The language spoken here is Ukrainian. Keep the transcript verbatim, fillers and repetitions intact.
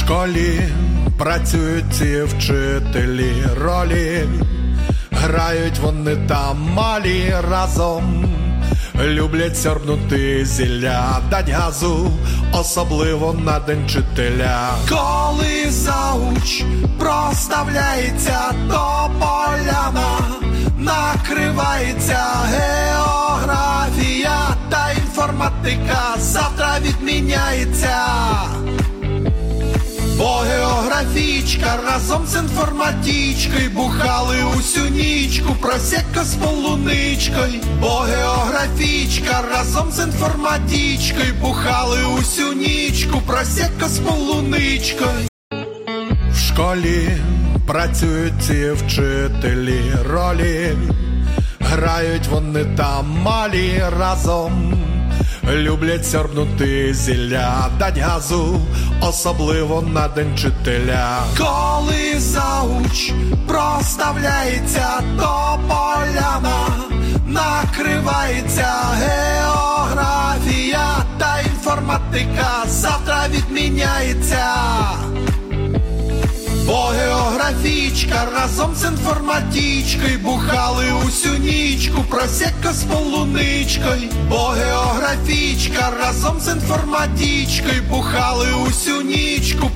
школі працюють ці вчителі ролі, грають вони там малі разом, люблять сьорбнути зілля, дать газу, особливо на день вчителя. Коли зауч проставляється, то поляна накривається, географія та інформатика завтра відміняється. Бо географічка разом з інформатичкою бухали усю нічку, просека з полуничкою. Бо географічка разом з інформатичкою бухали усю нічку, просека з полуничкою. В школі працюють ці вчителі ролі, грають вони там малі разом, люблять сьорбнути зілля, дать газу, особливо на день вчителя. Коли зауч проставляється, то поляна накривається, географія та інформатика завтра відміняється. Бо географічка разом з інформатичкою бухали усю нічку, просека з полуничкою. Бо географічка разом з інформатичкою бухали усю нічку,